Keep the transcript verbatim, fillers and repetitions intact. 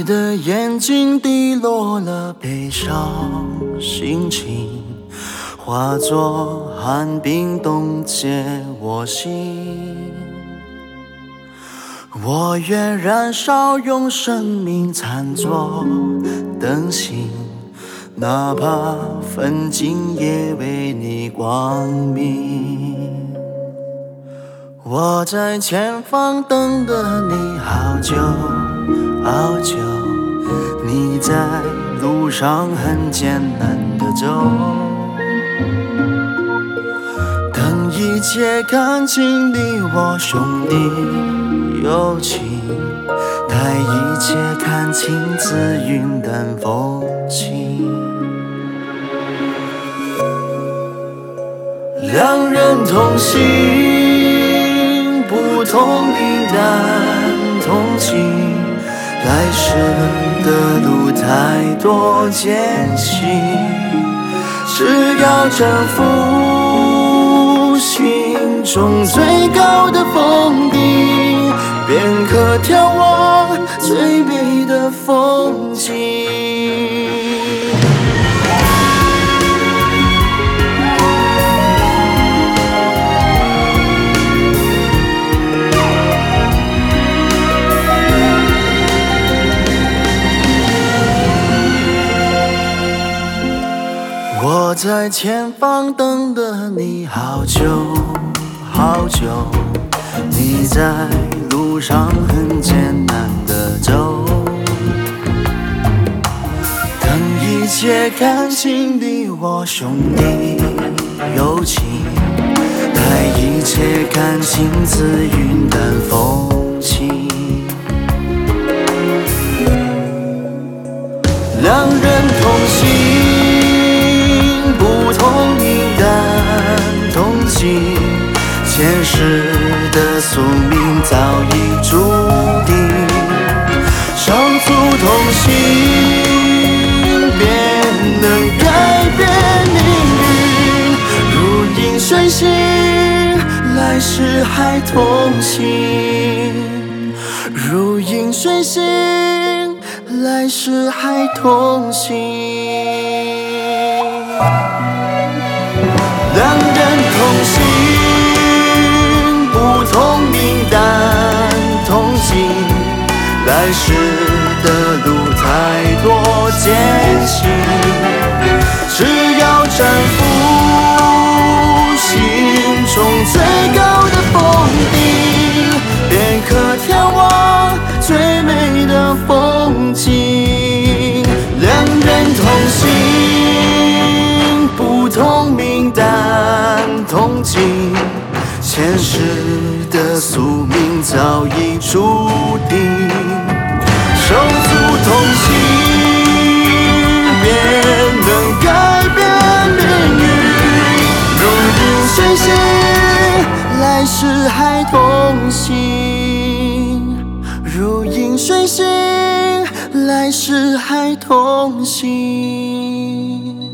的眼睛滴落了悲伤心情，化作寒冰冻结我心。我愿燃烧，用生命参作灯芯，哪怕焚尽也为你光明。我在前方等了你好久好久，你在路上很艰难地走，等一切看清你我兄弟友情，待一切看清自云淡风轻。两人同行，不同命但同情。来时的路太多艰辛，只要征服心中最高的峰顶，便可眺望最美的风景。我在前方等了你好久好久，你在路上很艰难地走，等一切看清你我兄弟友情，待一切看清自云淡风轻。两人同行，不同命但同情，前世的宿命早已注定。手足同心，便能改变命运。如影随形，来世还同行。如影随形，来世还同行。两人同行，不同命但同情。来世的路太多艰辛，只要征服心中最高的峰顶，便可眺望最美的风景。两人同行，不同命但同情，前世的宿命早已注定。手足同心，便能改变命运。如影随形，来世还同行。如影随形，来世还同行。